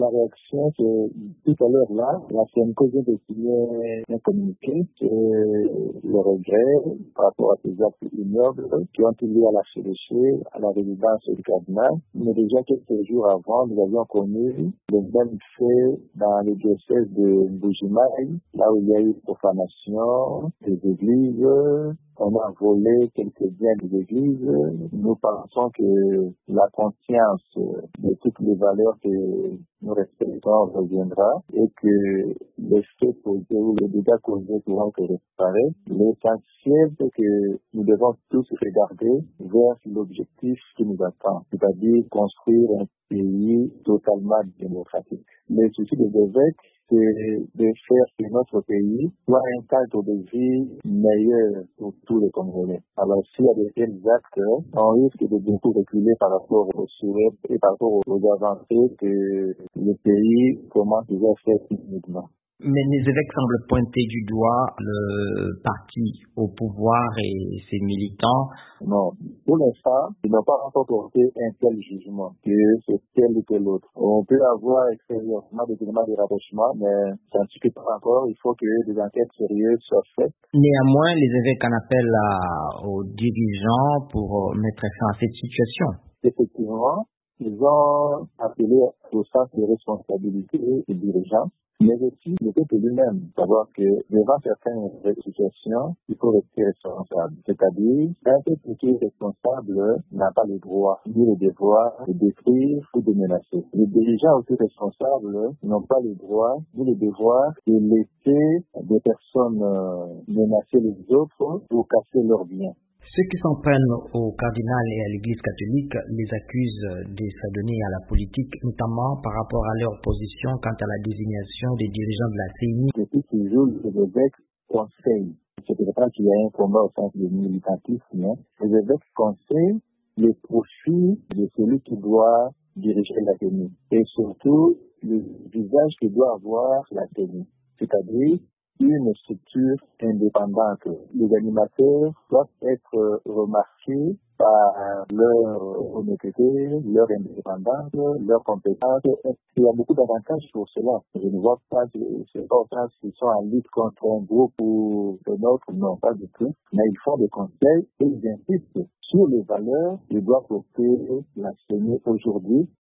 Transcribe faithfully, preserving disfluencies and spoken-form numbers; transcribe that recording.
La réaction, c'est tout à l'heure là, la C N C O vient de signer un communiqué sur le regret par rapport à ces actes ignobles qui ont eu lieu à l'archevêché, à la résidence du cardinal. Mais déjà quelques jours avant, nous avions connu le même fait dans le diocèse de Mbujimayi, là où il y a eu profanation des églises. On a volé quelques biens des églises. Nous pensons que la conscience de toutes les valeurs que nous respectons reviendra et que les faits causés ou les dégâts causés pourront se réparer. L'essentiel, c'est que nous devons tous regarder vers l'objectif qui nous attend, c'est-à-dire construire un pays totalement démocratique. Le souci des évêques, c'est de faire que notre pays soit un cadre de vie meilleur pour tous les Congolais. Alors, s'il y a de tels actes, on risque de beaucoup reculer par rapport aux souhaits et par rapport aux avancées que le pays commence déjà à faire timidement. Mais les évêques semblent pointer du doigt le parti au pouvoir et ses militants. Non, pour l'instant, ils n'ont pas encore porté un tel jugement que c'est tel ou tel autre. On peut avoir extérieurement des éléments de rapprochement, mais ça ne suffit pas encore. Il faut que des enquêtes sérieuses soient faites. Néanmoins, les évêques en appellent à, aux dirigeants pour mettre fin à cette situation. Effectivement, ils ont appelé au sens de responsabilité des dirigeants, mais aussi le peuple lui-même, savoir que devant certaines situations, il faut rester responsable. C'est-à-dire, un peuple qui est responsable n'a pas le droit ni le devoir de détruire ou de menacer. Les dirigeants aussi responsables n'ont pas le droit ni le devoir de laisser des personnes menacer les autres pour casser leurs biens. Ceux qui s'en prennent au cardinal et à l'Église catholique les accusent de s'adonner à la politique, notamment par rapport à leur position quant à la désignation des dirigeants de la C E N I. Depuis toujours, les évêques conseillent. C'est pas qu'il y a un combat au sens du militantisme. Hein. Les évêques conseillent le profil de celui qui doit diriger la C E N I. Et surtout, le visage que doit avoir la C E N I. C'est-à-dire, une structure indépendante. Les animateurs doivent être remarqués par leur honnêteté, leur indépendance, leur compétence. Il y a beaucoup d'avantages pour cela. Je ne vois pas que c'est pas autant qu'ils sont en lutte contre un groupe ou un autre, non, pas du tout. Mais ils font des conseils et ils insistent sur les valeurs que doit porter la C E N I aujourd'hui.